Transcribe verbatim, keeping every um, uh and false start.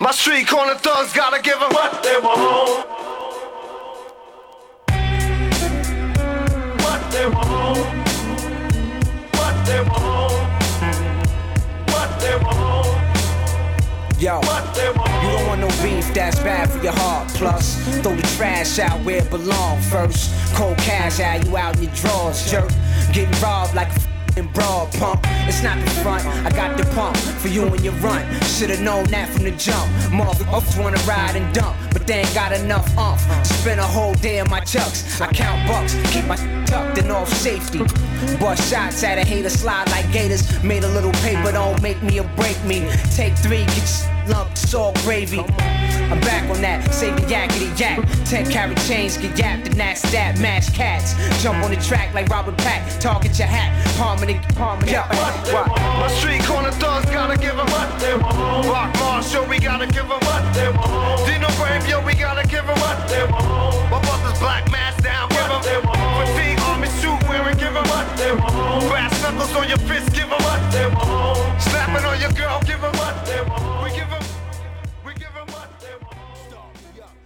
My street corner thugs gotta give them what they want. What they want. What they want. What they want. Yo, you don't want no beef, that's bad for your heart. Plus, throw the trash out where it belong first. Cold cash out, you out in your drawers, jerk. Getting robbed like a f***ing broad pump. It's not the front, I got the pump for you and your run. Should've known that from the jump. Motherfuckers wanna ride and dump, but they ain't got enough umph. Spend a whole day in my chucks. I count bucks, keep my tucked in off safety. Bust shots at a hater, slide like gators. Made a little paper, don't make me or break me. Take three, get lumped, salt gravy. I'm back on that, save the yakety yak. Ten carat chains, get yapped and that's that. Match cats, jump on the track like Robert Pack. Target your hat, palm it, palm it. Yeah, what they want. My street corner thugs gotta give them what they want. Rock Marshall, we gotta give them what they want. Dino Brave, yo, we gotta give them what they want.